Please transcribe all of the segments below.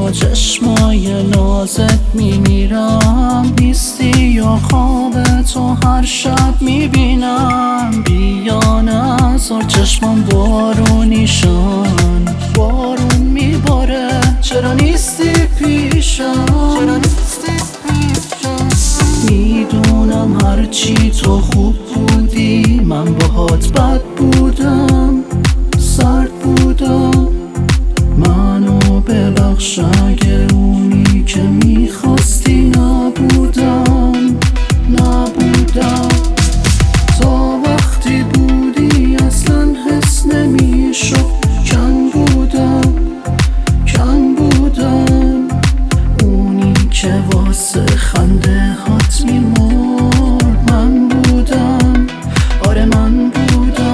با چشمای نازت میمیرم. نیستی یا خواب تو هر شب میبینم. بیا نذار چشمم بارونیشان، بارون میباره چرا نیستی پیشم. میدونم هرچی تو خوب بودی من باهات بد بودم، سرد بودم. منو ببخش اگه اونی که میخواستی نبودم. تا وقتی بودی اصلا حس نمیشد. کن بودم اونی که واسه خنده هات میمرد. من بودم، آره من بودم.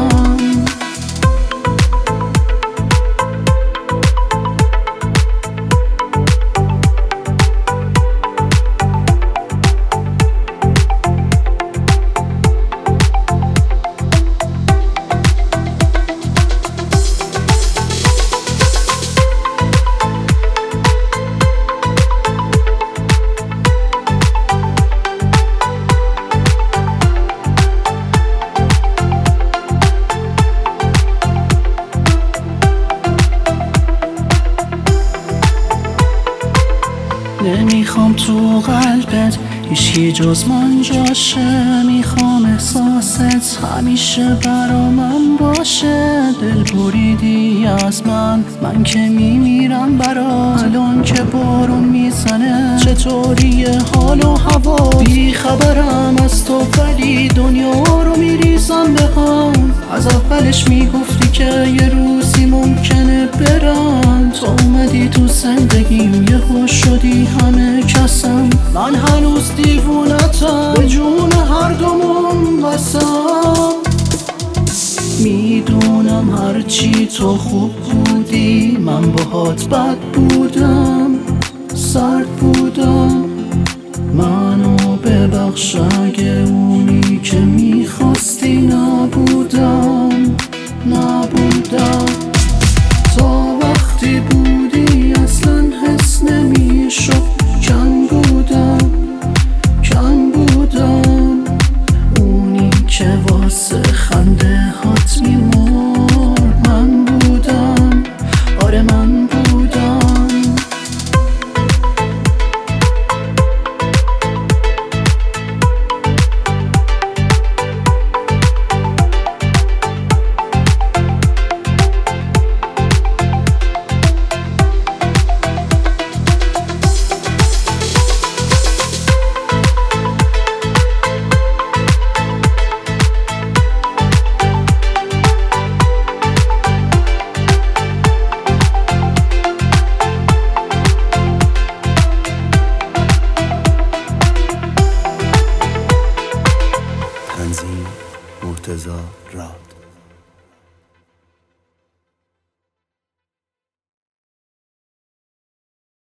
نمیخوام تو قلبت هیچی جز من جاشه. میخوام احساست همیشه برا من باشه. دل بریدی از من که میمیرم برا. الان که بارون میزنه چطوریه حال و هوا. بی خبرم از تو ولی دنیا رو میریزم به هم. از اولش میگفتی که یه روزی ممکنه برم. تو اومدی تو زندگیم یهو شدی همه کسم. من هنوز دیوونتم به جون هر دومون بسم. میدونم هرچی تو خوب بودی من باهات بد بودم، سرد بودم. منو ببخش اگه اونی که میخواستی نبودم.